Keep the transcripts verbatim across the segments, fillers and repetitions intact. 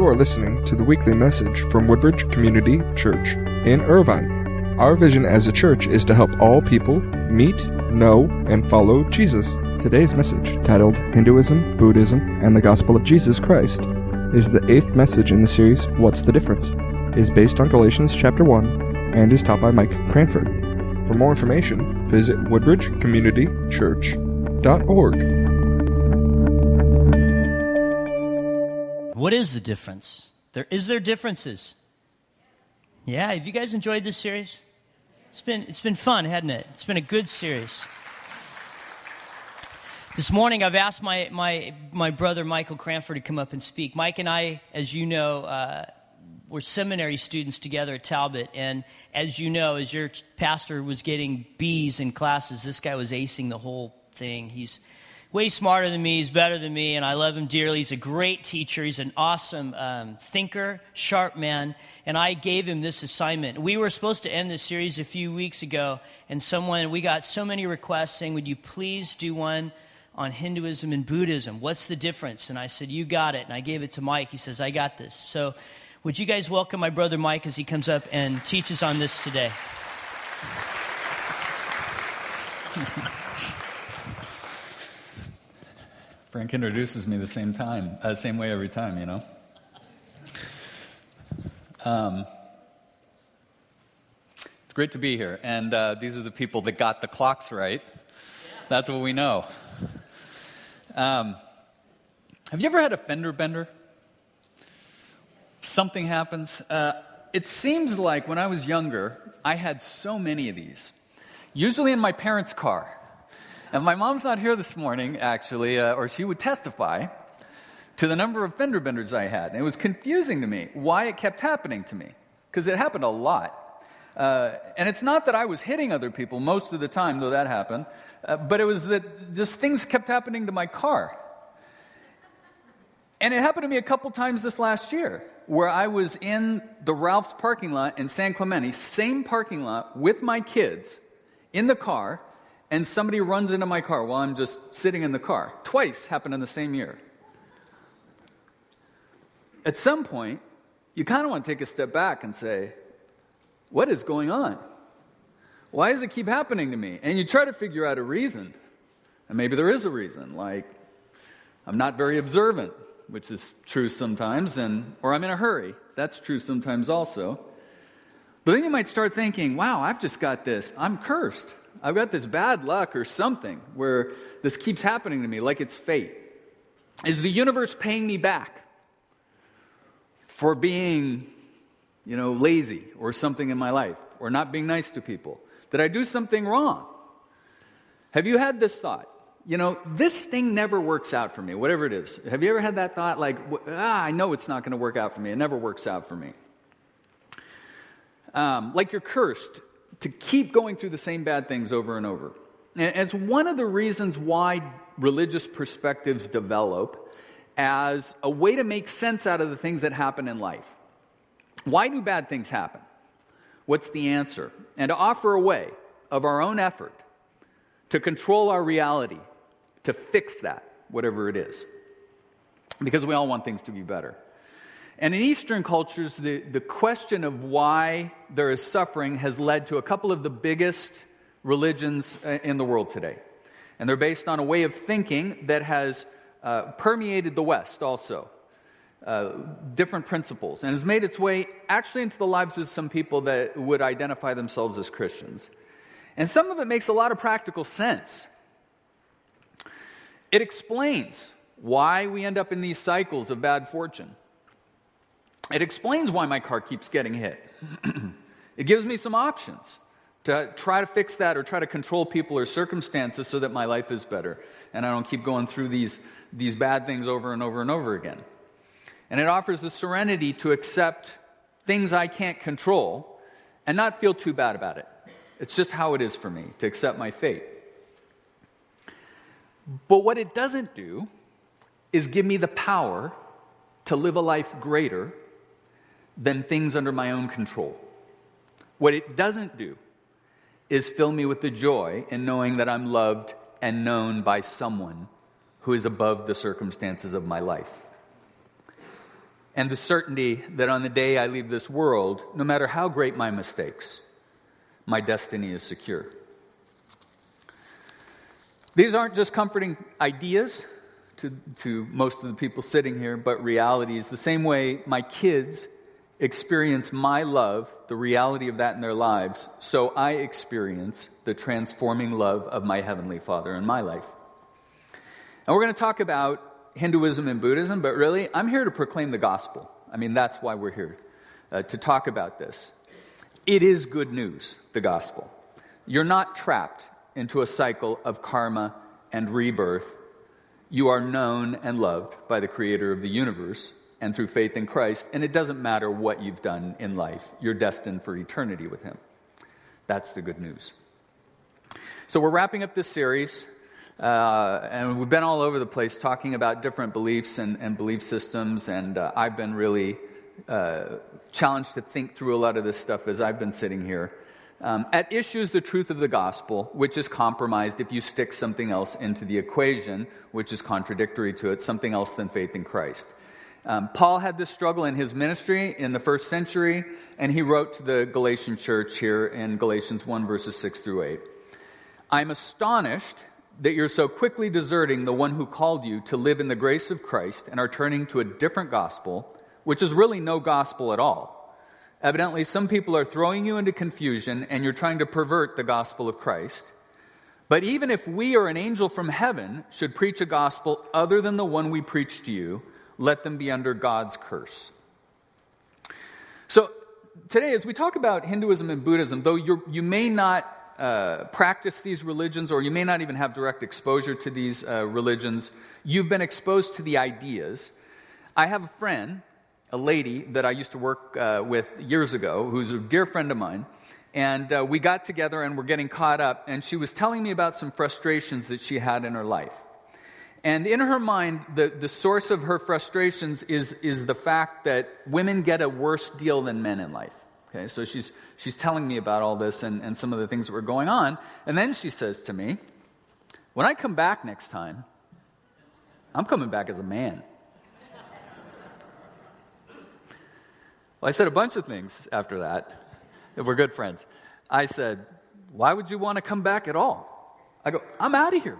You are listening to the weekly message from Woodbridge Community Church in Irvine. Our vision as a church is to help all people meet, know, and follow Jesus. Today's message, titled Hinduism, Buddhism, and the Gospel of Jesus Christ, is the eighth message in the series, What's the Difference?, is based on Galatians chapter one, and is taught by Mike Cranford. For more information, visit woodbridge community church dot org. What is the difference? There is there differences? Yeah, have you guys enjoyed this series? It's been it's been fun, hasn't it? It's been a good series. This morning, I've asked my my my brother Michael Cranford to come up and speak. Mike and I, as you know, uh, we're seminary students together at Talbot, and as you know, as your pastor was getting B's in classes, this guy was acing the whole thing. He's way smarter than me, he's better than me, and I love him dearly. He's a great teacher, he's an awesome um, thinker, sharp man, and I gave him this assignment. We were supposed to end this series a few weeks ago, and someone, we got so many requests saying, would you please do one on Hinduism and Buddhism? What's the difference? And I said, you got it, and I gave it to Mike. He says, I got this. So would you guys welcome my brother Mike as he comes up and teaches on this today? Frank introduces me the same time, uh, same way every time, you know. Um, it's great to be here, and uh, these are the people that got the clocks right. That's what we know. Um, have you ever had a fender bender? Something happens. Uh, it seems like when I was younger, I had so many of these, usually in my parents' car. And my mom's not here this morning, actually, uh, or she would testify to the number of fender benders I had. And it was confusing to me why it kept happening to me, because it happened a lot. Uh, and it's not that I was hitting other people most of the time, though that happened, uh, but it was that just things kept happening to my car. And it happened to me a couple times this last year, where I was in the Ralph's parking lot in San Clemente, same parking lot, with my kids, in the car, and somebody runs into my car while I'm just sitting in the car. Twice happened in the same year. At some point, you kind of want to take a step back and say, what is going on? Why does it keep happening to me? And you try to figure out a reason. And maybe there is a reason, like I'm not very observant, which is true sometimes, and or I'm in a hurry. That's true sometimes also. But then you might start thinking, wow, I've just got this. I'm cursed. I've got this bad luck or something where this keeps happening to me like it's fate. Is the universe paying me back for being, you know, lazy or something in my life, or not being nice to people? Did I do something wrong? Have you had this thought? You know, this thing never works out for me, whatever it is. Have you ever had that thought, like, ah, I know it's not going to work out for me. It never works out for me. Um, like you're cursed to keep going through the same bad things over and over. And it's one of the reasons why religious perspectives develop as a way to make sense out of the things that happen in life. Why do bad things happen? What's the answer? And to offer a way of our own effort to control our reality, to fix that, whatever it is. Because we all want things to be better. And in Eastern cultures, the, the question of why there is suffering has led to a couple of the biggest religions in the world today. And they're based on a way of thinking that has uh, permeated the West also. Uh, different principles. And has made its way actually into the lives of some people that would identify themselves as Christians. And some of it makes a lot of practical sense. It explains why we end up in these cycles of bad fortune. It explains why my car keeps getting hit. It gives me some options to try to fix that or try to control people or circumstances so that my life is better and I don't keep going through these, these bad things over and over and over again. And it offers the serenity to accept things I can't control and not feel too bad about it. It's just how it is for me to accept my fate. But what it doesn't do is give me the power to live a life greater than things under my own control. What it doesn't do is fill me with the joy in knowing that I'm loved and known by someone who is above the circumstances of my life. and the certainty that on the day I leave this world, no matter how great my mistakes, my destiny is secure. These aren't just comforting ideas to, to most of the people sitting here, but realities. The same way my kids experience my love, the reality of that in their lives, so I experience the transforming love of my Heavenly Father in my life. And we're going to talk about Hinduism and Buddhism, but really, I'm here to proclaim the gospel. I mean, that's why we're here, uh, to talk about this. It is good news, the gospel. You're not trapped into a cycle of karma and rebirth. You are known and loved by the Creator of the universe and through faith in Christ, and it doesn't matter what you've done in life. You're destined for eternity with Him. That's the good news. So we're wrapping up this series, uh, and we've been all over the place talking about different beliefs and, and belief systems, and uh, I've been really uh, challenged to think through a lot of this stuff as I've been sitting here. Um, at issue is the truth of the gospel, which is compromised if you stick something else into the equation, which is contradictory to it, something else than faith in Christ. Um, Paul had this struggle in his ministry in the first century, and he wrote to the Galatian church here in Galatians one, verses six through eight. I'm astonished that you're so quickly deserting the one who called you to live in the grace of Christ and are turning to a different gospel, which is really no gospel at all. Evidently, some people are throwing you into confusion, and you're trying to pervert the gospel of Christ. But even if we or an angel from heaven should preach a gospel other than the one we preach to you, let them be under God's curse. So today, as we talk about Hinduism and Buddhism, though you're, you may not uh, practice these religions, or you may not even have direct exposure to these uh, religions, you've been exposed to the ideas. I have a friend, a lady that I used to work uh, with years ago, who's a dear friend of mine, and uh, we got together and we're getting caught up, and she was telling me about some frustrations that she had in her life. And in her mind, the, the source of her frustrations is, is the fact that women get a worse deal than men in life. Okay, so she's she's telling me about all this and, and some of the things that were going on, and then she says to me, when I come back next time, I'm coming back as a man. Well, I said a bunch of things after that. We're good friends. I said, why would you want to come back at all? I go, I'm out of here.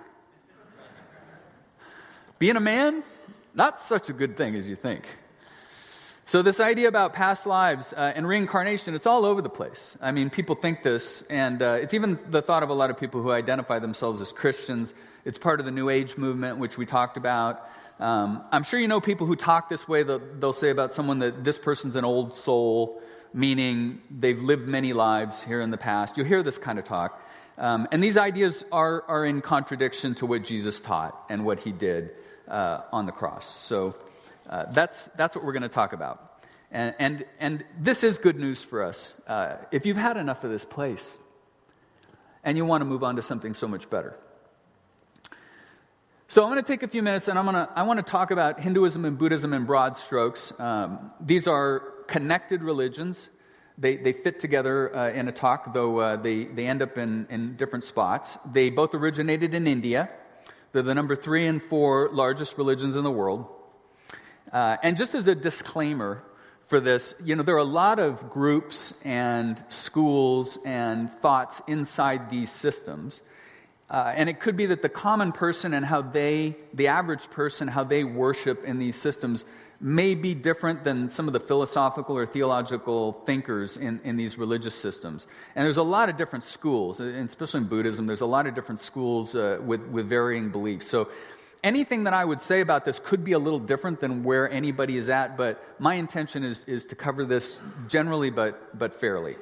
Being a man, not such a good thing as you think. So this idea about past lives uh, and reincarnation, it's all over the place. I mean, people think this, and uh, it's even the thought of a lot of people who identify themselves as Christians. It's part of the New Age movement, which we talked about. Um, I'm sure you know people who talk this way. They'll, they'll say about someone that this person's an old soul, meaning they've lived many lives here in the past. You'll hear this kind of talk. Um, and these ideas are, are in contradiction to what Jesus taught and what He did uh, on the cross. So uh, that's that's what we're going to talk about. And, and, and this is good news for us. Uh, if you've had enough of this place and you want to move on to something so much better. So I'm going to take a few minutes, and I'm going to I want to talk about Hinduism and Buddhism in broad strokes. Um, these are connected religions. They they fit together uh, in a talk, though uh, they, they end up in, in different spots. They both originated in India. They're the number three and four largest religions in the world. Uh, and just as a disclaimer for this, you know, there are a lot of groups and schools and thoughts inside these systems. Uh, and it could be that the common person and how they, the average person, how they worship in these systems may be different than some of the philosophical or theological thinkers in, in these religious systems. And there's a lot of different schools, and especially in Buddhism, there's a lot of different schools uh, with, with varying beliefs. So anything that I would say about this could be a little different than where anybody is at, but my intention is, is to cover this generally but, but fairly.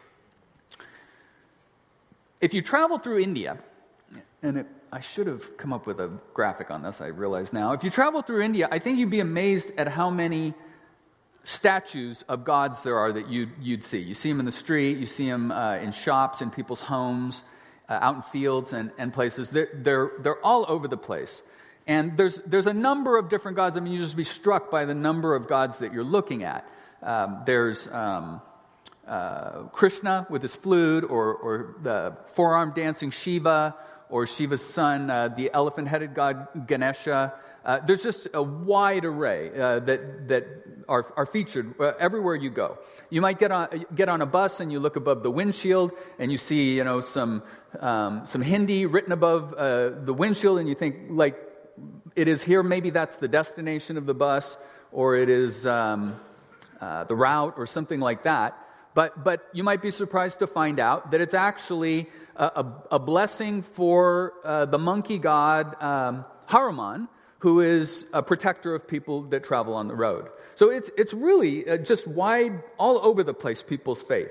If you travel through India, and it, I should have come up with a graphic on this, I realize now. If you travel through India, I think you'd be amazed at how many statues of gods there are that you'd, you'd see. You see them in the street, you see them uh, in shops, in people's homes, uh, out in fields and, and places. They're, they're, they're all over the place. And there's, there's a number of different gods. I mean, you just be struck by the number of gods that you're looking at. Um, there's... Um, uh, Krishna with his flute, or, or the four-armed dancing Shiva, or Shiva's son, uh, the elephant-headed god Ganesha. Uh, there's just a wide array uh, that that are, are featured uh, everywhere you go. You might get on get on a bus and you look above the windshield and you see, you know, some um, some Hindi written above uh, the windshield, and you think, like, it is here. Maybe that's the destination of the bus, or it is um, uh, the route, or something like that. But but you might be surprised to find out that it's actually a, a, a blessing for uh, the monkey god um, Hanuman, who is a protector of people that travel on the road. So it's it's really uh, just wide, all over the place, people's faith.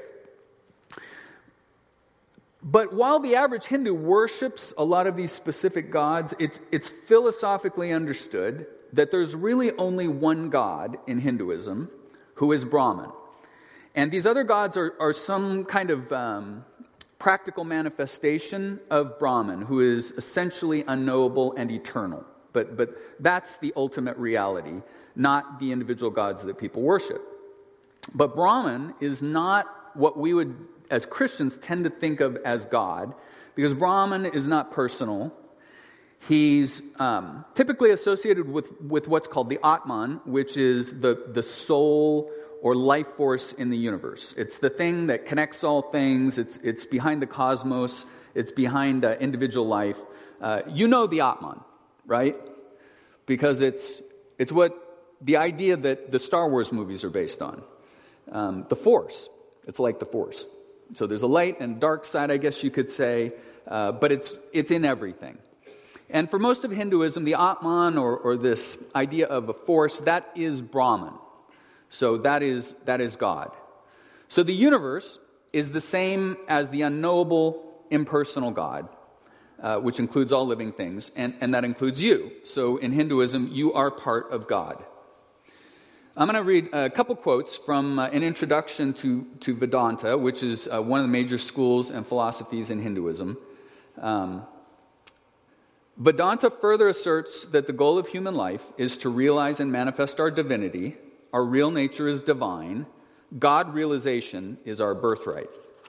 But while the average Hindu worships a lot of these specific gods, it's it's philosophically understood that there's really only one God in Hinduism, who is Brahman. And these other gods are, are some kind of um, practical manifestation of Brahman, who is essentially unknowable and eternal. But but that's the ultimate reality, not the individual gods that people worship. But Brahman is not what we would, as Christians, tend to think of as God, because Brahman is not personal. He's um, typically associated with, with what's called the Atman, which is the, the soul or life force in the universe. It's the thing that connects all things. It's, it's behind the cosmos. It's behind uh, individual life. Uh, you know the Atman, right? Because it's it's what the idea that the Star Wars movies are based on. Um, the Force. It's like the Force. So there's a light and dark side, I guess you could say, uh, but it's it's in everything. And for most of Hinduism, the Atman, or, or this idea of a force, that is Brahman. So that is that is God. So the universe is the same as the unknowable, impersonal God, uh, which includes all living things, and, and that includes you. So in Hinduism, you are part of God. I'm going to read a couple quotes from uh, an introduction to, to Vedanta, which is uh, one of the major schools and philosophies in Hinduism. Um, Vedanta further asserts that the goal of human life is to realize and manifest our divinity. Our real nature is divine. God realization is our birthright.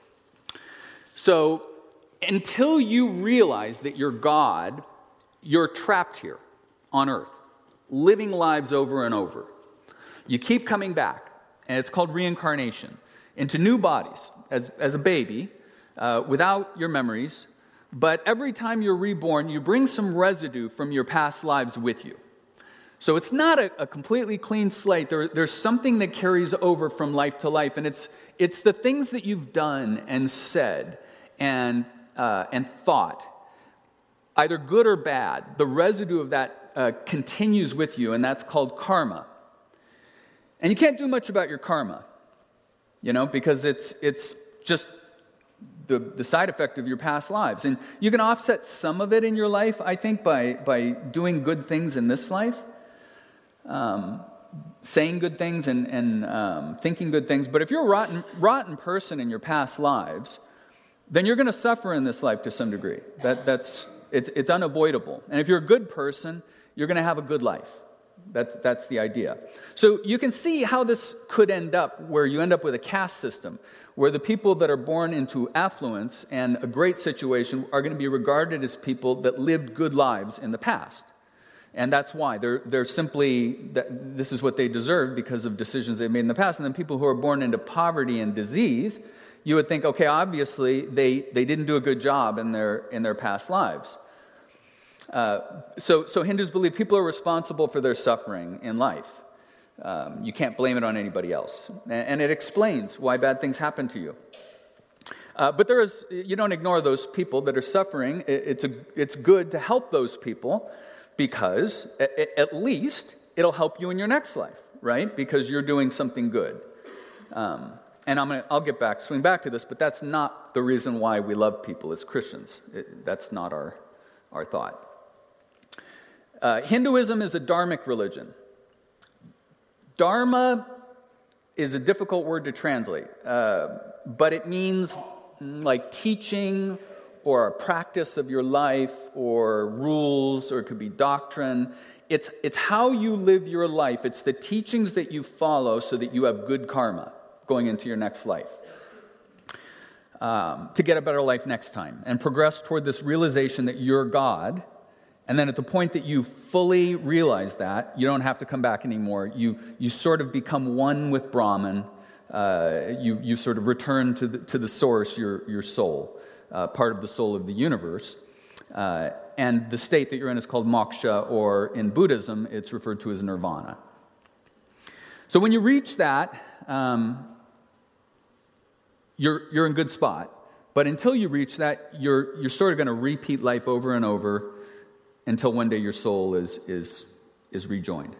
So, until you realize that you're God, you're trapped here on earth, living lives over and over. You keep coming back, and it's called reincarnation, into new bodies as, as a baby, uh, without your memories. But every time you're reborn, you bring some residue from your past lives with you. So it's not a, a completely clean slate. There, there's something that carries over from life to life, and it's it's the things that you've done and said and uh, and thought, either good or bad. The residue of that uh, continues with you, and that's called karma. And you can't do much about your karma, you know, because it's it's just the, the side effect of your past lives. And you can offset some of it in your life, I think, by, by doing good things in this life, um, saying good things and, and um, thinking good things. But if you're a rotten, rotten person in your past lives, then you're going to suffer in this life to some degree. That that's it's it's unavoidable. And if you're a good person, you're going to have a good life. That's that's the idea. So you can see how this could end up, where you end up with a caste system, where the people that are born into affluence and a great situation are going to be regarded as people that lived good lives in the past. And that's why. They're, they're simply, this is what they deserve because of decisions they made in the past. And then people who are born into poverty and disease, you would think, okay, obviously they, they didn't do a good job in their in their past lives. Uh, so, so Hindus believe people are responsible for their suffering in life. Um, you can't blame it on anybody else. And, and it explains why bad things happen to you. Uh, but there is, you don't ignore those people that are suffering. It, it's, a, it's good to help those people because at, at least it'll help you in your next life, right? Because you're doing something good. Um, and I'm gonna, I'll get back, swing back to this, but that's not the reason why we love people as Christians. It, that's not our, our thought. Uh, Hinduism is a dharmic religion. Dharma is a difficult word to translate, uh, but it means like teaching or a practice of your life or rules, or it could be doctrine. It's, it's how you live your life. It's the teachings that you follow so that you have good karma going into your next life, um, to get a better life next time and progress toward this realization that you're God, And then at the point that you fully realize that, you don't have to come back anymore. You you sort of become one with Brahman. Uh, you you sort of return to the, to the source, your your soul, uh, part of the soul of the universe. Uh, and the state that you're in is called moksha, or in Buddhism, it's referred to as nirvana. So when you reach that, um, you're you're in good spot. But until you reach that, you're you're sort of going to repeat life over and over until one day your soul is is is rejoined.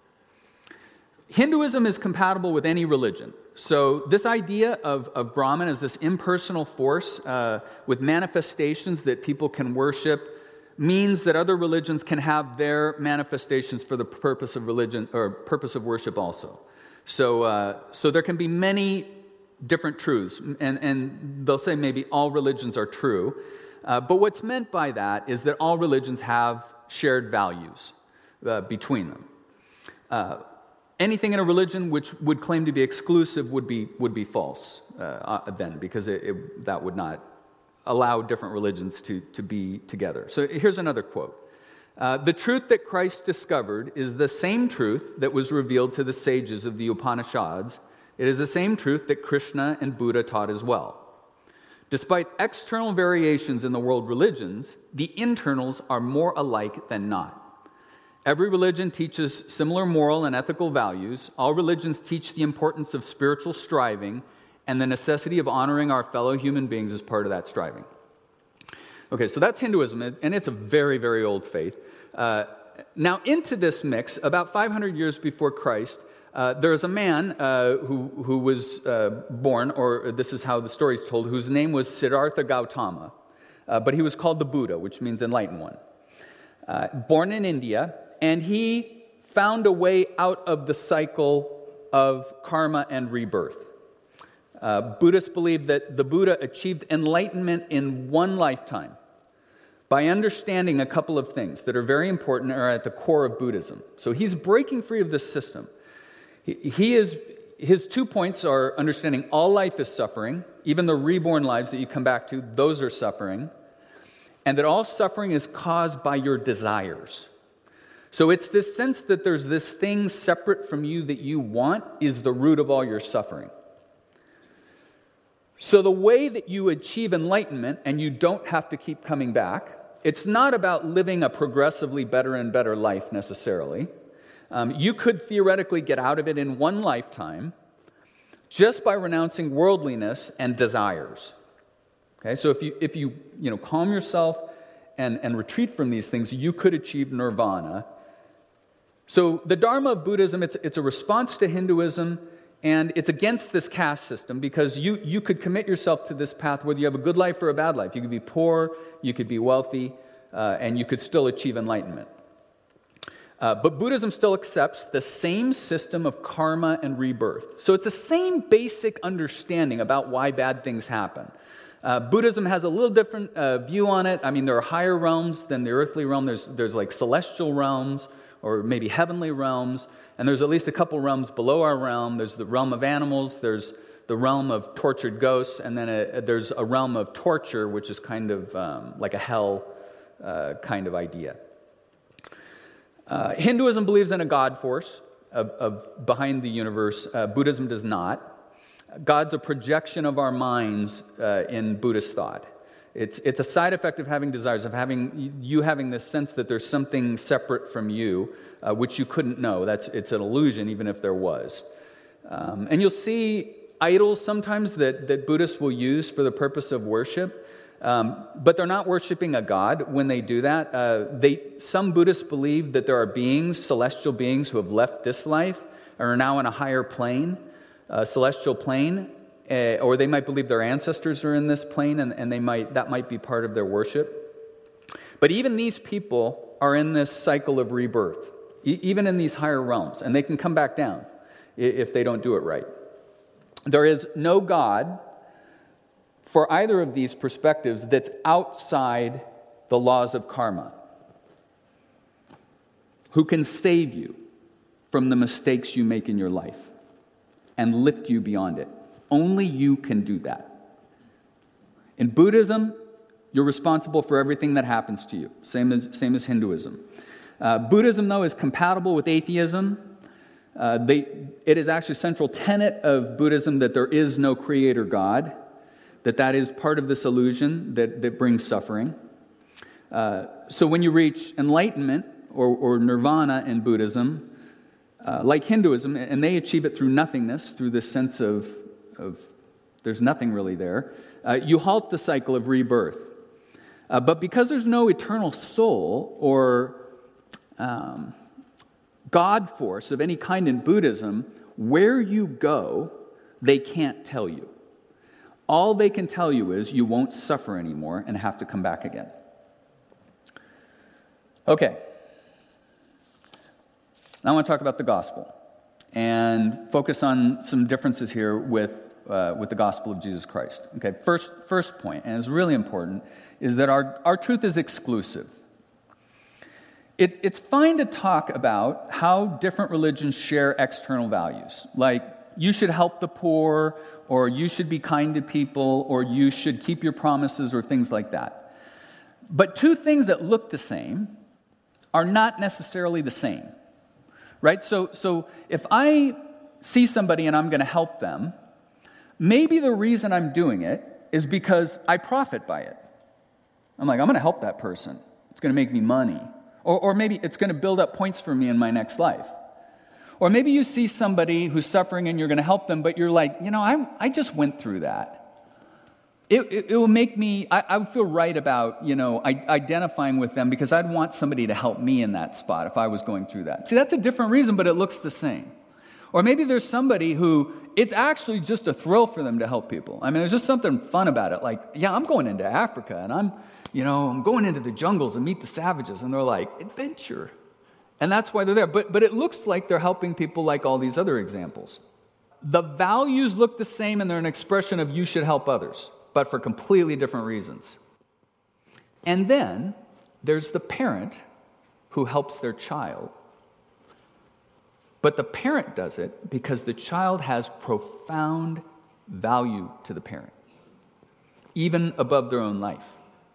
Hinduism is compatible with any religion. So this idea of, of Brahman as this impersonal force uh, with manifestations that people can worship means that other religions can have their manifestations for the purpose of religion or purpose of worship also. So uh, so there can be many different truths, and, and they'll say maybe all religions are true. Uh, but what's meant by that is that all religions have shared values uh, between them. Uh, anything in a religion which would claim to be exclusive would be would be false uh, uh, then, because it, it, that would not allow different religions to, to be together. So here's another quote. Uh, the truth that Christ discovered is the same truth that was revealed to the sages of the Upanishads. It is the same truth that Krishna and Buddha taught as well. Despite external variations in the world religions, the internals are more alike than not. Every religion teaches similar moral and ethical values. All religions teach the importance of spiritual striving and the necessity of honoring our fellow human beings as part of that striving. Okay, so that's Hinduism, and it's a very, very old faith. Uh, now, into this mix, about five hundred years before Christ, Uh, there is a man uh, who, who was uh, born, or this is how the story is told, whose name was Siddhartha Gautama, uh, but he was called the Buddha, which means enlightened one. Uh, born in India, and he found a way out of the cycle of karma and rebirth. Uh, Buddhists believe that the Buddha achieved enlightenment in one lifetime by understanding a couple of things that are very important and are at the core of Buddhism. So he's breaking free of this system. He is, his two points are understanding all life is suffering, even the reborn lives that you come back to, those are suffering, and that all suffering is caused by your desires. So it's this sense that there's this thing separate from you that you want is the root of all your suffering. So the way that you achieve enlightenment, and you don't have to keep coming back, it's not about living a progressively better and better life necessarily. Um, you could theoretically get out of it in one lifetime just by renouncing worldliness and desires. Okay, so if you if you you know calm yourself and, and retreat from these things, you could achieve nirvana. So the Dharma of Buddhism, it's it's a response to Hinduism, and it's against this caste system, because you you could commit yourself to this path whether you have a good life or a bad life. You could be poor, you could be wealthy, uh, and you could still achieve enlightenment. Uh, but Buddhism still accepts the same system of karma and rebirth. So it's the same basic understanding about why bad things happen. Uh, Buddhism has a little different uh, view on it. I mean, there are higher realms than the earthly realm. There's, there's like celestial realms, or maybe heavenly realms, and there's at least a couple realms below our realm. There's the realm of animals, there's the realm of tortured ghosts, and then a, there's a realm of torture, which is kind of um, like a hell uh, kind of idea. Uh, Hinduism believes in a God force of, of behind the universe. Uh, Buddhism does not. God's a projection of our minds uh, in Buddhist thought. It's it's a side effect of having desires, of having you having this sense that there's something separate from you, uh, which you couldn't know. That's it's an illusion, even if there was. Um, and you'll see idols sometimes that that Buddhists will use for the purpose of worship. Um, but they're not worshiping a god when they do that. Uh, they, some Buddhists believe that there are beings, celestial beings, who have left this life and are now in a higher plane, uh, celestial plane, uh, or they might believe their ancestors are in this plane, and, and they might that might be part of their worship. But even these people are in this cycle of rebirth, e- even in these higher realms, and they can come back down if they don't do it right. There is no God for either of these perspectives that's outside the laws of karma, who can save you from the mistakes you make in your life and lift you beyond it. Only you can do that. In Buddhism, You're responsible for everything that happens to you. Same as, same as Hinduism. Uh, Buddhism, though, is compatible with atheism. Uh, they, it is actually a central tenet of Buddhism that there is no creator God, that that is part of this illusion that, that brings suffering. Uh, so when you reach enlightenment or, or nirvana in Buddhism, uh, like Hinduism, and they achieve it through nothingness, through this sense of, of there's nothing really there, uh, you halt the cycle of rebirth. Uh, but because there's no eternal soul or um, God force of any kind in Buddhism, where you go, they can't tell you. All they can tell you is you won't suffer anymore and have to come back again. Okay. Now I want to talk about the gospel and focus on some differences here with uh, with the gospel of Jesus Christ. Okay. First, first point, and it's really important, is that our, our truth is exclusive. It, it's fine to talk about how different religions share external values, like you should help the poor, or you should be kind to people, or you should keep your promises, or things like that. But two things that look the same are not necessarily the same, right? So, so if I see somebody and I'm going to help them, maybe the reason I'm doing it is because I profit by it. I'm like, I'm going to help that person. It's going to make me money. Or, or maybe it's going to build up points for me in my next life. Or maybe you see somebody who's suffering and you're going to help them, but you're like, you know, I I just went through that. It, it, it will make me, I, I would feel right about, you know, I, identifying with them because I'd want somebody to help me in that spot if I was going through that. See, that's a different reason, but it looks the same. Or maybe there's somebody who, it's actually just a thrill for them to help people. I mean, there's just something fun about it. Like, yeah, I'm going into Africa and I'm, you know, I'm going into the jungles and meet the savages. And they're like, adventure. And that's why they're there. But, but it looks like they're helping people like all these other examples. The values look the same and they're an expression of you should help others, but for completely different reasons. And then there's the parent who helps their child. But the parent does it because the child has profound value to the parent, even above their own life.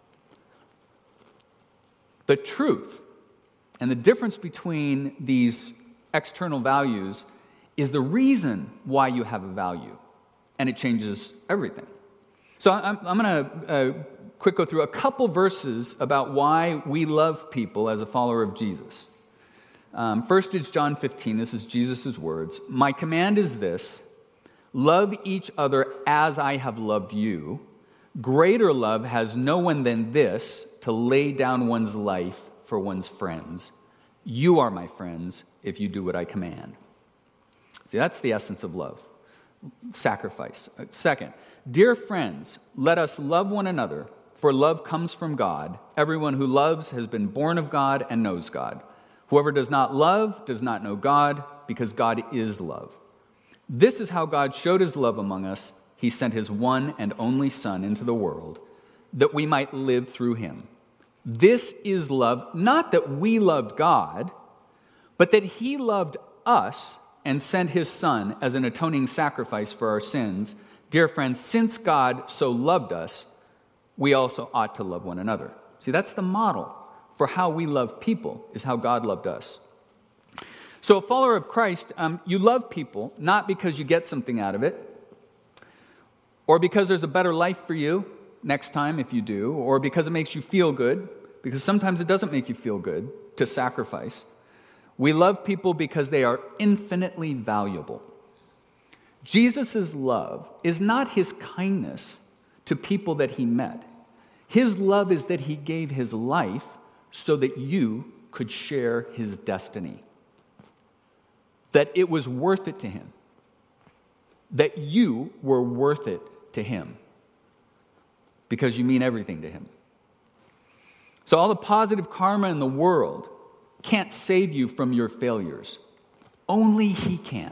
The truth and the difference between these external values is the reason why you have a value, and it changes everything. So I'm, I'm going to uh, quick go through a couple verses about why we love people as a follower of Jesus. Um, first is John fifteen. This is Jesus' words. My command is this: love each other as I have loved you. Greater love has no one than this, to lay down one's life for one's friends. You are my friends if you do what I command. See, that's the essence of love. Sacrifice. Second, dear friends, let us love one another, for love comes from God. Everyone who loves has been born of God and knows God. Whoever does not love does not know God, because God is love. This is how God showed his love among us. He sent his one and only Son into the world, that we might live through him. This is love, not that we loved God, but that he loved us and sent his Son as an atoning sacrifice for our sins. Dear friends, since God so loved us, we also ought to love one another. See, that's the model for how we love people, is how God loved us. So a follower of Christ, um, you love people not because you get something out of it, or because there's a better life for you next time if you do, or because it makes you feel good, because sometimes it doesn't make you feel good to sacrifice. We love people because they are infinitely valuable. Jesus' love is not his kindness to people that he met. His love is that he gave his life so that you could share his destiny. That it was worth it to him. That you were worth it to him. Because you mean everything to him. So all the positive karma in the world can't save you from your failures. Only he can.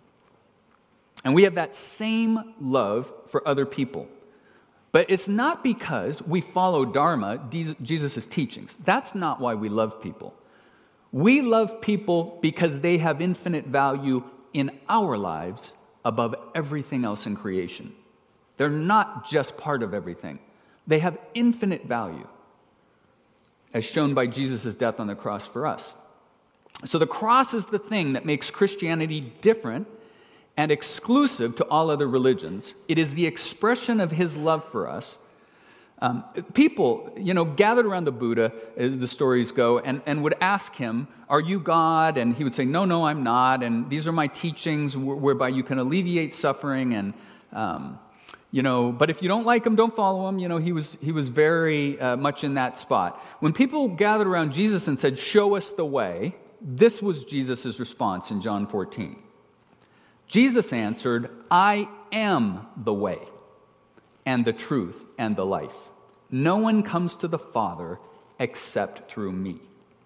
And we have that same love for other people. But it's not because we follow Dharma, Jesus' teachings. That's not why we love people. We love people because they have infinite value in our lives above everything else in creation. They're not just part of everything. They have infinite value, as shown by Jesus' death on the cross for us. So the cross is the thing that makes Christianity different and exclusive to all other religions. It is the expression of his love for us. Um, people, you know, gathered around the Buddha, as the stories go, and, and would ask him, "Are you God?" And he would say, "No, no, I'm not. And these are my teachings whereby you can alleviate suffering. And um, you know, but if you don't like him, don't follow him." You know, he was he was very uh, much in that spot. When people gathered around Jesus and said, "Show us the way," this was Jesus' response in John fourteen. Jesus answered, "I am the way, and the truth, and the life. No one comes to the Father except through me."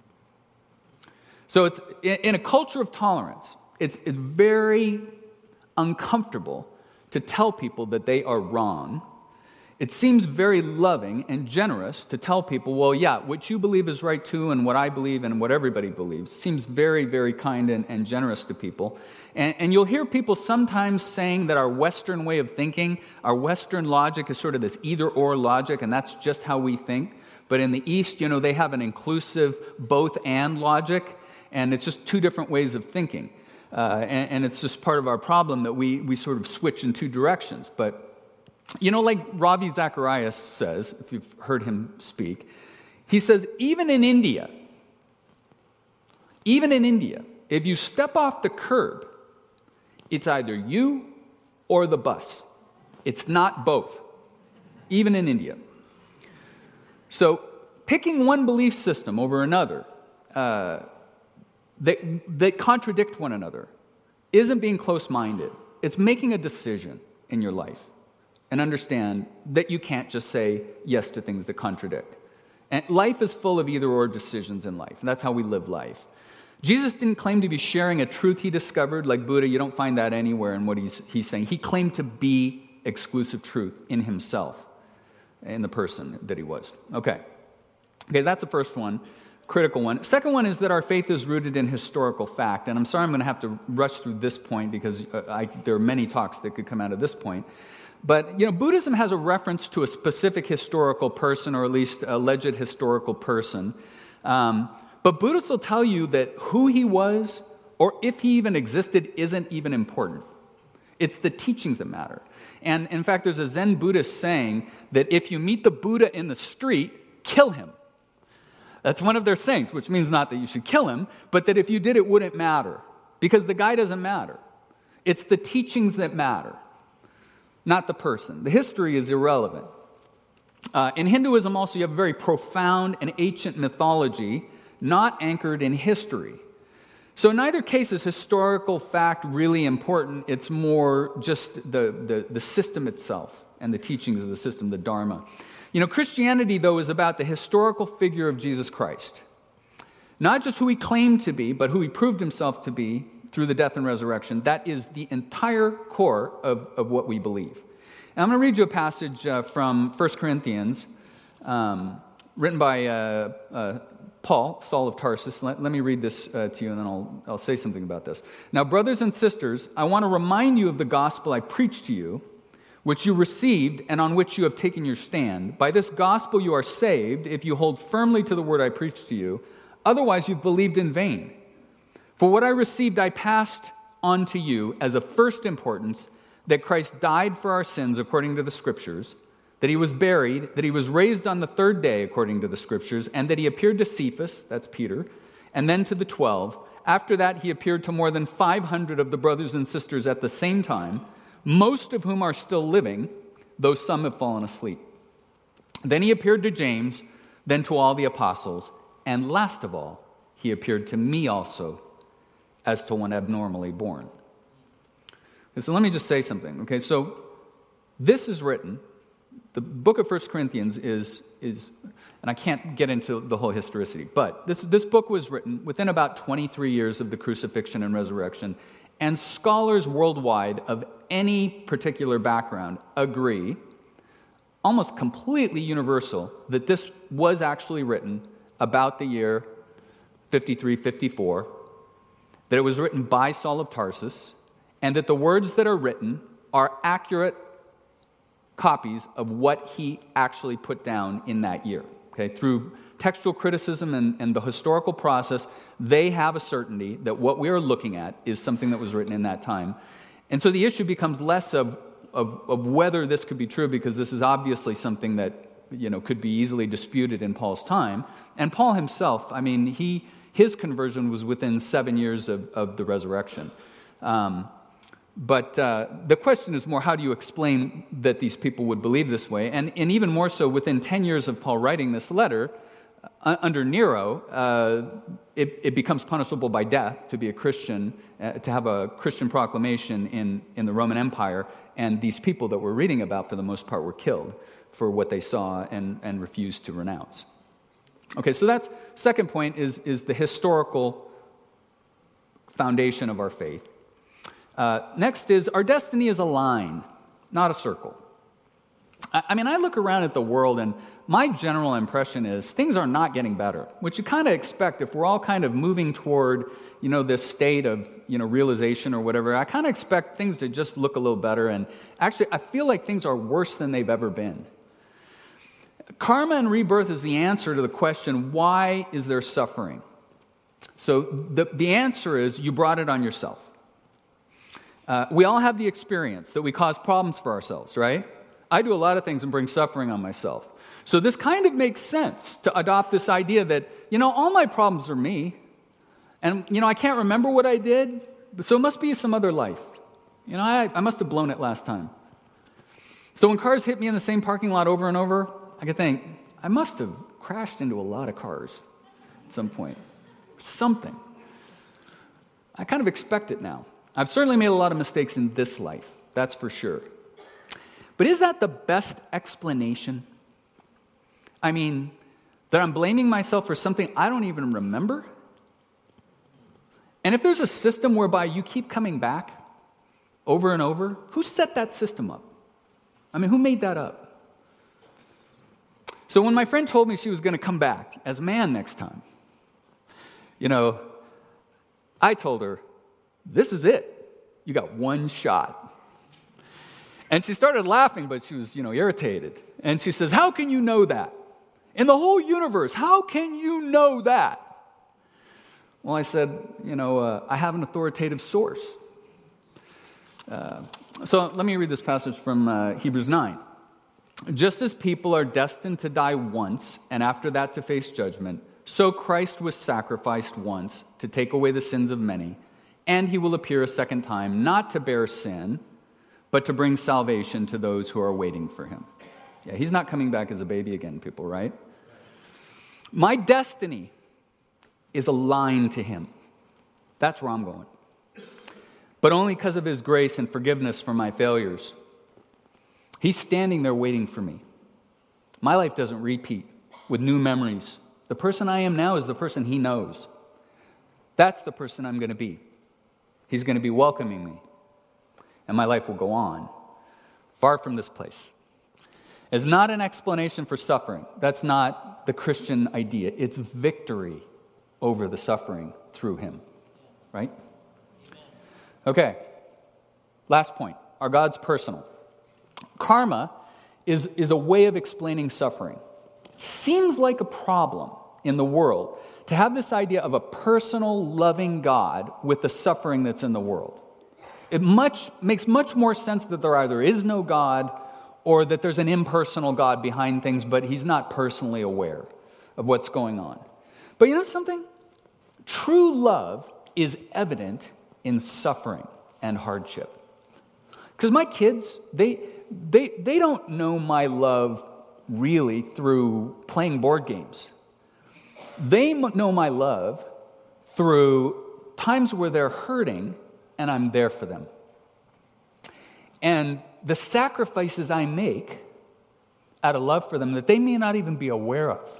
So it's in a culture of tolerance, it's, it's very uncomfortable to tell people that they are wrong. It seems very loving and generous to tell people, well, yeah, what you believe is right too, and what I believe and what everybody believes. It seems very, very kind and, and generous to people. And, and you'll hear people sometimes saying that our Western way of thinking, our Western logic is sort of this either-or logic, and that's just how we think. But in the East, you know, they have an inclusive both-and logic, and it's just two different ways of thinking. Uh, and, and it's just part of our problem that we, we sort of switch in two directions. But you know, like Ravi Zacharias says, if you've heard him speak, he says, even in India, even in India, if you step off the curb, it's either you or the bus. It's not both, even in India. So picking one belief system over another uh, that, that contradict one another isn't being close-minded. It's making a decision in your life. And understand that you can't just say yes to things that contradict. And life is full of either-or decisions in life. And that's how we live life. Jesus didn't claim to be sharing a truth he discovered like Buddha. You don't find that anywhere in what he's, he's saying. He claimed to be exclusive truth in himself, in the person that he was. Okay. Okay, that's the first one, critical one. Second one is that our faith is rooted in historical fact. And I'm sorry I'm going to have to rush through this point because I, there are many talks that could come out of this point. But, you know, Buddhism has a reference to a specific historical person, or at least alleged historical person. Um, but Buddhists will tell you that who he was, or if he even existed, isn't even important. It's the teachings that matter. And, in fact, there's a Zen Buddhist saying that if you meet the Buddha in the street, kill him. That's one of their sayings, which means not that you should kill him, but that if you did, it wouldn't matter. Because the guy doesn't matter. It's the teachings that matter, not the person. The history is irrelevant. Uh, in Hinduism also you have very profound and ancient mythology not anchored in history. So in neither case is historical fact really important. It's more just the, the, the system itself and the teachings of the system, the Dharma. You know, Christianity, though, is about the historical figure of Jesus Christ. Not just who he claimed to be, but who he proved himself to be through the death and resurrection. That is the entire core of, of what we believe. And I'm going to read you a passage uh, from First Corinthians, um, written by uh, uh, Paul, Saul of Tarsus. Let, let me read this uh, to you, and then I'll, I'll say something about this. Now, brothers and sisters, I want to remind you of the gospel I preached to you, which you received and on which you have taken your stand. By this gospel you are saved, if you hold firmly to the word I preached to you. Otherwise you've believed in vain. For what I received I passed on to you as of first importance, that Christ died for our sins according to the Scriptures, that he was buried, that he was raised on the third day according to the Scriptures, and that he appeared to Cephas, that's Peter, and then to the twelve. After that he appeared to more than five hundred of the brothers and sisters at the same time, most of whom are still living, though some have fallen asleep. Then he appeared to James, then to all the apostles, and last of all, he appeared to me also, as to one abnormally born. Okay, so let me just say something. Okay, so this is written, the book of First Corinthians is, is, and I can't get into the whole historicity, but this, this book was written within about twenty-three years of the crucifixion and resurrection, and scholars worldwide of any particular background agree, almost completely universal, that this was actually written about the year fifty-three fifty-four, that it was written by Saul of Tarsus, and that the words that are written are accurate copies of what he actually put down in that year. Okay, through textual criticism and, and the historical process, they have a certainty that what we are looking at is something that was written in that time. And so the issue becomes less of, of, of whether this could be true, because this is obviously something that, you know, could be easily disputed in Paul's time. And Paul himself, I mean, he his conversion was within seven years of, of the resurrection. Um, but uh, the question is more, how do you explain that these people would believe this way? And, and even more so, within ten years of Paul writing this letter, uh, under Nero, uh, it, it becomes punishable by death to be a Christian, uh, to have a Christian proclamation in, in the Roman Empire. And these people that we're reading about, for the most part, were killed for what they saw and, and refused to renounce. Okay, so that's second point is, is the historical foundation of our faith. Uh, next is our destiny is a line, not a circle. I, I mean, I look around at the world, and my general impression is things are not getting better, which you kind of expect if we're all kind of moving toward, you know, this state of, you know, realization or whatever. I kind of expect things to just look a little better, and actually I feel like things are worse than they've ever been. Karma and rebirth is the answer to the question, why is there suffering? So the, the answer is, you brought it on yourself. Uh, we all have the experience that we cause problems for ourselves, right? I do a lot of things and bring suffering on myself. So this kind of makes sense to adopt this idea that, you know, all my problems are me. And, you know, I can't remember what I did, so it must be some other life. You know, I, I must have blown it last time. So when cars hit me in the same parking lot over and over, I could think, I must have crashed into a lot of cars at some point. Something. I kind of expect it now. I've certainly made a lot of mistakes in this life, that's for sure. But is that the best explanation? I mean, that I'm blaming myself for something I don't even remember? And if there's a system whereby you keep coming back over and over, who set that system up? I mean, who made that up? So when my friend told me she was going to come back as a man next time, you know, I told her, this is it. You got one shot. And she started laughing, but she was, you know, irritated. And she says, how can you know that? In the whole universe, how can you know that? Well, I said, you know, uh, I have an authoritative source. Uh, so let me read this passage from uh, Hebrews nine. Just as people are destined to die once, and after that to face judgment, so Christ was sacrificed once to take away the sins of many, and he will appear a second time, not to bear sin, but to bring salvation to those who are waiting for him. Yeah, he's not coming back as a baby again, people, right? My destiny is aligned to him. That's where I'm going. But only because of his grace and forgiveness for my failures. He's standing there waiting for me. My life doesn't repeat with new memories. The person I am now is the person he knows. That's the person I'm going to be. He's going to be welcoming me. And my life will go on, far from this place. It's not an explanation for suffering. That's not the Christian idea. It's victory over the suffering through him. Right? Okay. Last point. Our God's personal. Karma is, is a way of explaining suffering. It seems like a problem in the world to have this idea of a personal, loving God with the suffering that's in the world. It much makes much more sense that there either is no God or that there's an impersonal God behind things, but he's not personally aware of what's going on. But you know something? True love is evident in suffering and hardship. Because my kids, they, they, they don't know my love really through playing board games. They know my love through times where they're hurting and I'm there for them. And the sacrifices I make out of love for them that they may not even be aware of.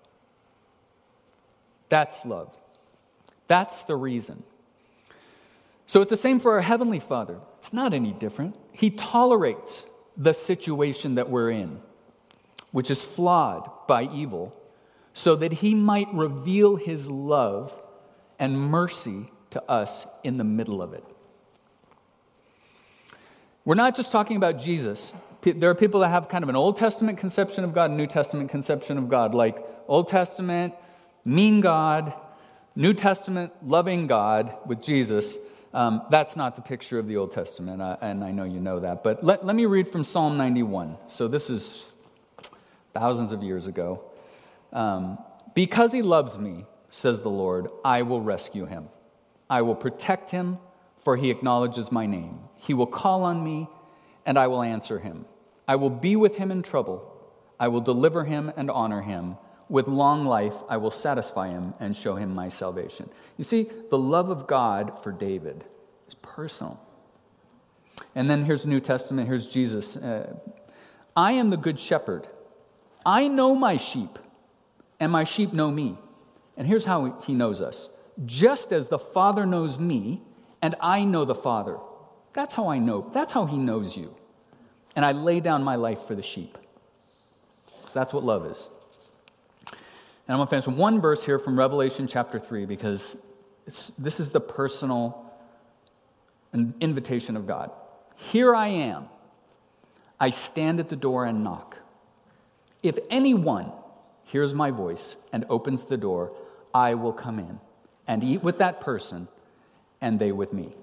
That's love. That's the reason. So it's the same for our Heavenly Father. It's not any different. He tolerates the situation that we're in, which is flawed by evil, so that he might reveal his love and mercy to us in the middle of it. We're not just talking about Jesus, There are people that have kind of an Old Testament conception of God, and New Testament conception of God. Like Old Testament, mean God, New Testament, loving God with Jesus. Um, that's not the picture of the Old Testament, uh, and I know you know that. But let, let me read from Psalm ninety-one. So this is thousands of years ago. Um, because he loves me, says the Lord, I will rescue him. I will protect him, for he acknowledges my name. He will call on me, and I will answer him. I will be with him in trouble. I will deliver him and honor him. With long life, I will satisfy him and show him my salvation. You see, the love of God for David is personal. And then here's the New Testament. Here's Jesus. Uh, I am the good shepherd. I know my sheep, and my sheep know me. And here's how he knows us. Just as the Father knows me, and I know the Father. That's how I know. That's how he knows you. And I lay down my life for the sheep. So that's what love is. And I'm going to finish with one verse here from Revelation chapter three, because it's, this is the personal invitation of God. Here I am. I stand at the door and knock. If anyone hears my voice and opens the door, I will come in and eat with that person and they with me.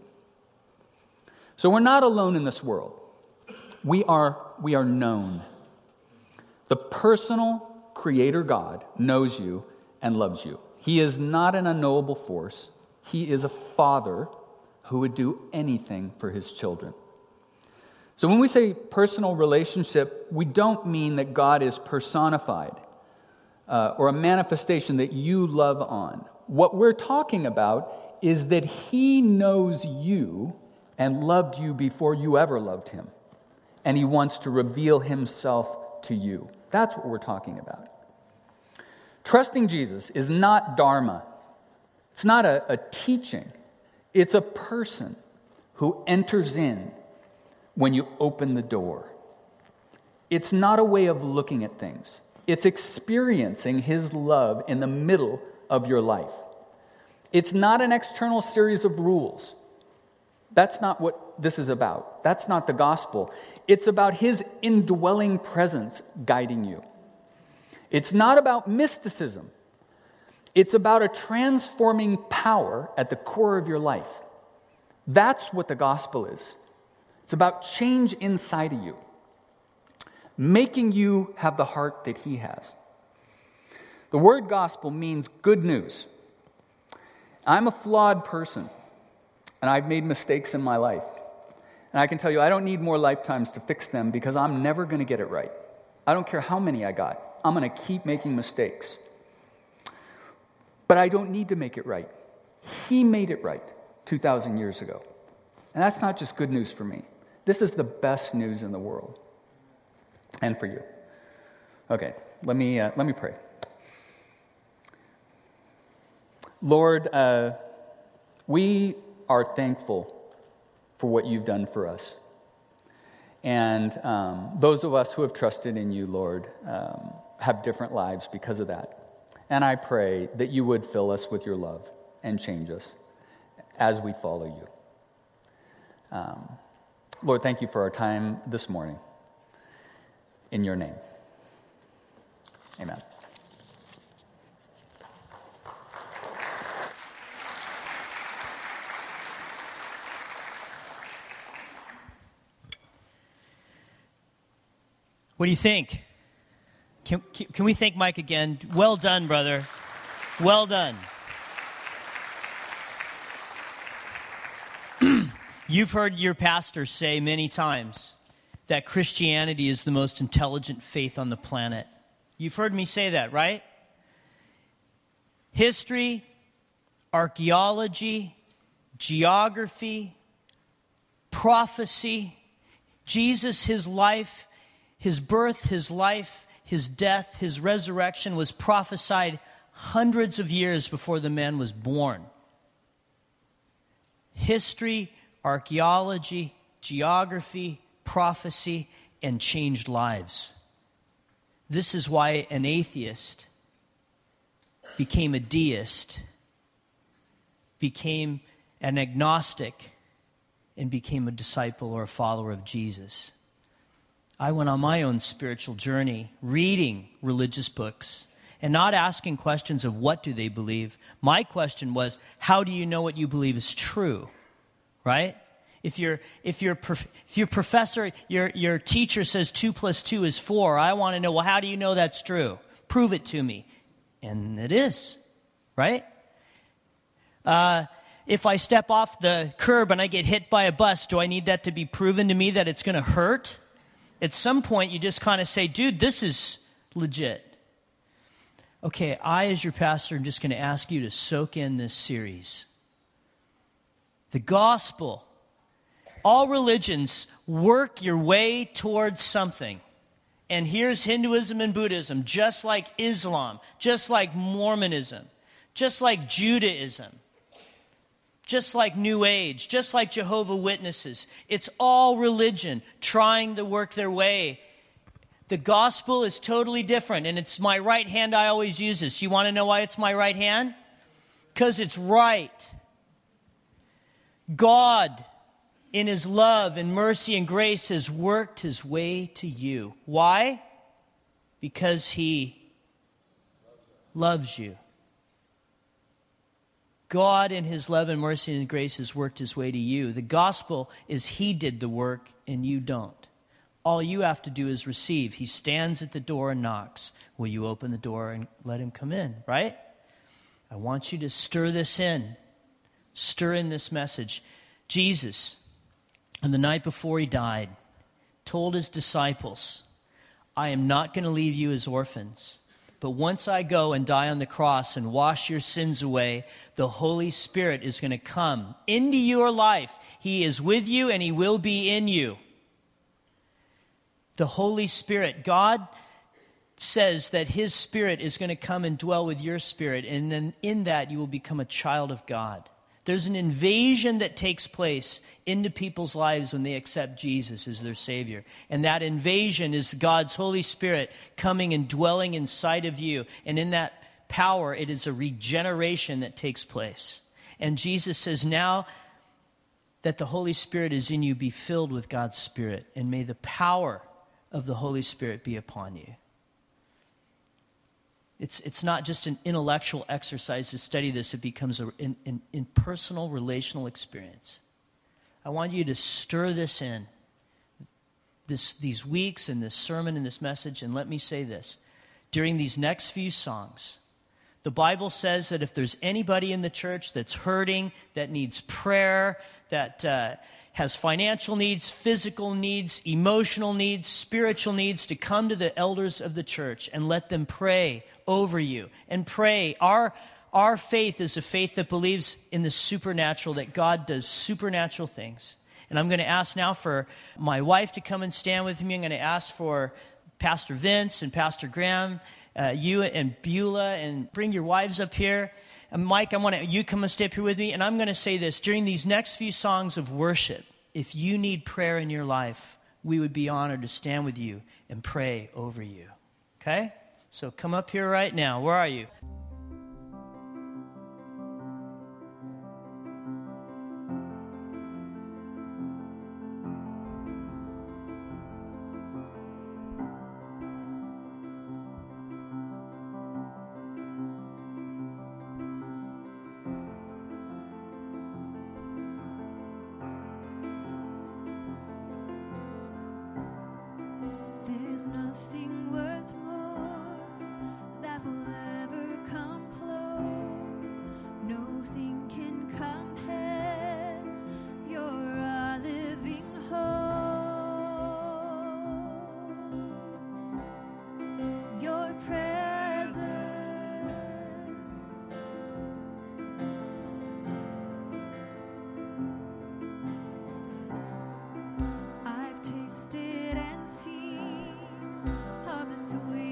So we're not alone in this world. We are, we are known. The personal Creator God knows you and loves you. He is not an unknowable force. He is a father who would do anything for his children. So when we say personal relationship, we don't mean that God is personified uh, or a manifestation that you love on. What we're talking about is that he knows you and loved you before you ever loved him. And he wants to reveal himself to you. That's what we're talking about. Trusting Jesus is not dharma. It's not a, a teaching. It's a person who enters in when you open the door. It's not a way of looking at things. It's experiencing his love in the middle of your life. It's not an external series of rules. That's not what this is about. That's not the gospel. It's about his indwelling presence guiding you. It's not about mysticism. It's about a transforming power at the core of your life. That's what the gospel is. It's about change inside of you, making you have the heart that he has. The word gospel means good news. I'm a flawed person, and I've made mistakes in my life. And I can tell you, I don't need more lifetimes to fix them because I'm never going to get it right. I don't care how many I got. I'm going to keep making mistakes. But I don't need to make it right. He made it right two thousand years ago. And that's not just good news for me. This is the best news in the world. And for you. Okay, let me, uh, let me pray. Lord, uh, we are thankful for what you've done for us. And um, those of us who have trusted in you, Lord, um, have different lives because of that. And I pray that you would fill us with your love and change us as we follow you. Um, Lord, thank you for our time this morning. In your name. Amen. What do you think? Can, can we thank Mike again? Well done, brother. Well done. You've heard your pastor say many times that Christianity is the most intelligent faith on the planet. You've heard me say that, right? History, archaeology, geography, prophecy, Jesus, his life, his birth, his life, his death, his resurrection was prophesied hundreds of years before the man was born. History, archaeology, geography, prophecy, and changed lives. This is why an atheist became a deist, became an agnostic, and became a disciple or a follower of Jesus. I went on my own spiritual journey, reading religious books and not asking questions of what do they believe. My question was, how do you know what you believe is true, right? If your if your if your professor, your your teacher says two plus two is four, I want to know, well, how do you know that's true? Prove it to me. And it is, right? Uh, if I step off the curb and I get hit by a bus, do I need that to be proven to me that it's going to hurt? At some point, you just kind of say, dude, this is legit. Okay, I, as your pastor, am just going to ask you to soak in this series. The gospel. All religions work your way towards something. And here's Hinduism and Buddhism, just like Islam, just like Mormonism, just like Judaism, just like New Age, just like Jehovah's Witnesses. It's all religion trying to work their way. The gospel is totally different, and it's my right hand I always use this. You want to know why it's my right hand? Because it's right. God, in his love and mercy and grace, has worked his way to you. Why? Because he loves you. God, in his love and mercy and grace, has worked his way to you. The gospel is he did the work and you don't. All you have to do is receive. He stands at the door and knocks. Will you open the door and let him come in, right? I want you to stir this in. Stir in this message. Jesus, on the night before he died, told his disciples, I am not going to leave you as orphans. But once I go and die on the cross and wash your sins away, the Holy Spirit is going to come into your life. He is with you and he will be in you. The Holy Spirit, God says that his Spirit is going to come and dwell with your spirit, and then in that you will become a child of God. There's an invasion that takes place into people's lives when they accept Jesus as their Savior. And that invasion is God's Holy Spirit coming and dwelling inside of you. And in that power, it is a regeneration that takes place. And Jesus says, now that the Holy Spirit is in you, be filled with God's Spirit. And may the power of the Holy Spirit be upon you. It's it's not just an intellectual exercise to study this. It becomes an in, in, in personal, relational experience. I want you to stir this in this, these weeks and this sermon and this message. And let me say this. During these next few songs, the Bible says that if there's anybody in the church that's hurting, that needs prayer, that uh, has financial needs, physical needs, emotional needs, spiritual needs, to come to the elders of the church and let them pray over you. And pray. Our, our faith is a faith that believes in the supernatural, that God does supernatural things. And I'm going to ask now for my wife to come and stand with me. I'm going to ask for Pastor Vince and Pastor Graham, uh, you and Beulah, and bring your wives up here. And Mike, I want to, you come and stay up here with me. And I'm going to say this. During these next few songs of worship, if you need prayer in your life, we would be honored to stand with you and pray over you. Okay? So come up here right now. Where are you? There's nothing worth more that will ever come close. Nothing can compare. You're our living hope. Your presence. I've tasted and seen of the sweet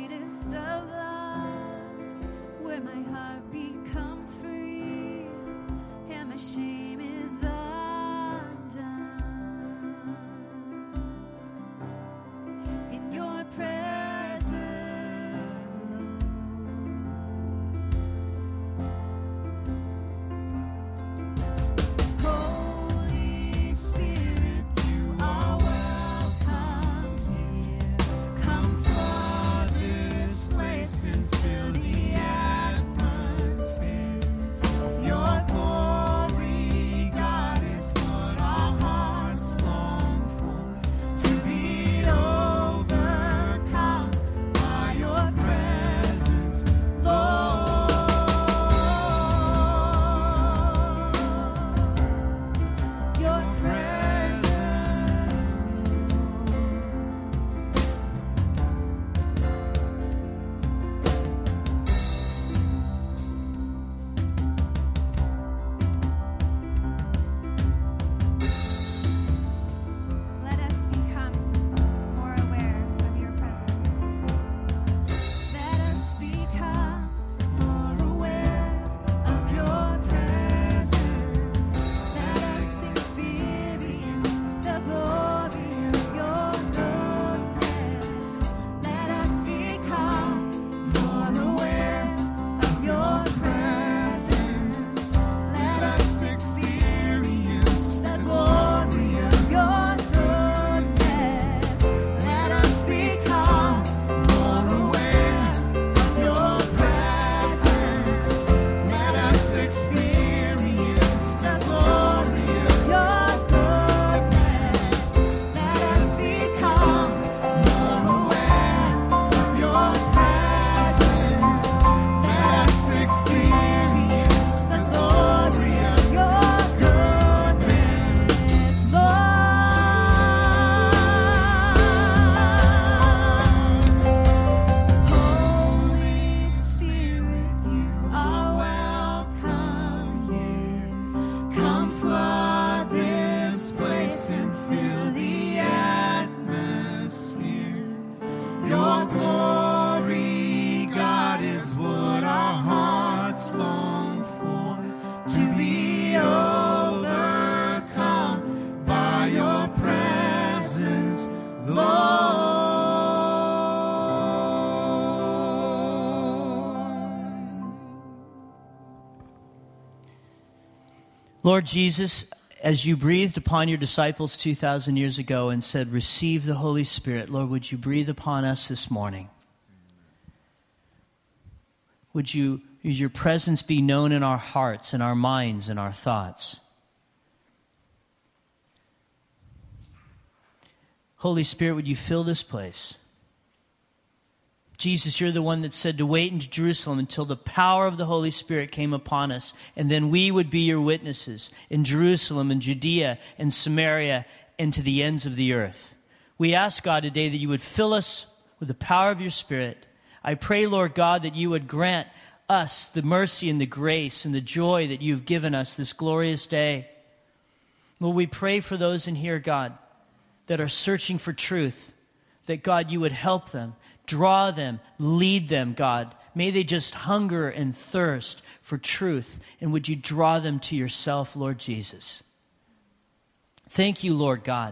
Lord Jesus, as you breathed upon your disciples two thousand years ago and said, receive the Holy Spirit, Lord, would you breathe upon us this morning? Would you, would your presence be known in our hearts, in our minds, in our thoughts? Holy Spirit, would you fill this place? Jesus, you're the one that said to wait in Jerusalem until the power of the Holy Spirit came upon us, and then we would be your witnesses in Jerusalem and Judea and Samaria and to the ends of the earth. We ask, God, today that you would fill us with the power of your Spirit. I pray, Lord God, that you would grant us the mercy and the grace and the joy that you've given us this glorious day. Lord, we pray for those in here, God, that are searching for truth, that, God, you would help them, draw them, lead them, God. May they just hunger and thirst for truth, and would you draw them to yourself, Lord Jesus. Thank you, Lord God,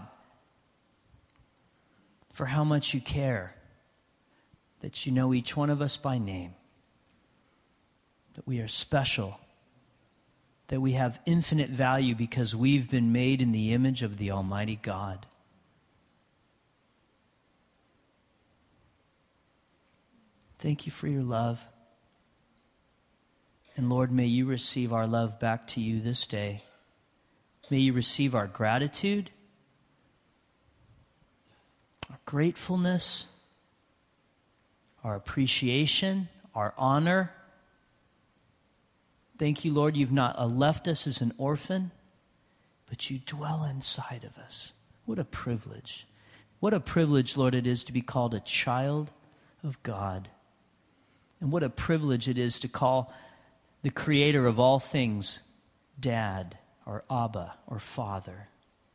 for how much you care, that you know each one of us by name, that we are special, that we have infinite value because we've been made in the image of the Almighty God. Thank you for your love. And Lord, may you receive our love back to you this day. May you receive our gratitude, our gratefulness, our appreciation, our honor. Thank you, Lord, you've not left us as an orphan, but you dwell inside of us. What a privilege. What a privilege, Lord, it is to be called a child of God. And what a privilege it is to call the creator of all things Dad or Abba or Father.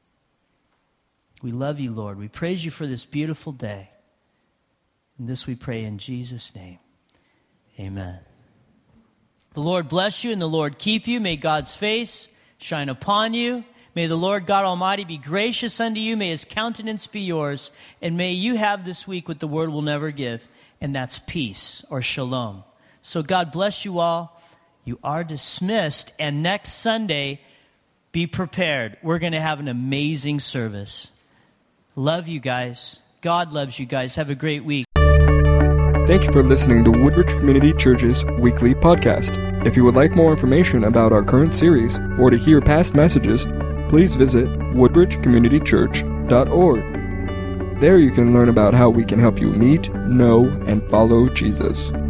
We love you, Lord. We praise you for this beautiful day. And this we pray in Jesus' name. Amen. The Lord bless you and the Lord keep you. May God's face shine upon you. May the Lord God Almighty be gracious unto you. May his countenance be yours. And may you have this week what the word will never give. And that's peace or shalom. So God bless you all. You are dismissed. And next Sunday, be prepared. We're going to have an amazing service. Love you guys. God loves you guys. Have a great week. Thank you for listening to Woodbridge Community Church's weekly podcast. If you would like more information about our current series or to hear past messages, please visit woodbridge community church dot org. There you can learn about how we can help you meet, know, and follow Jesus.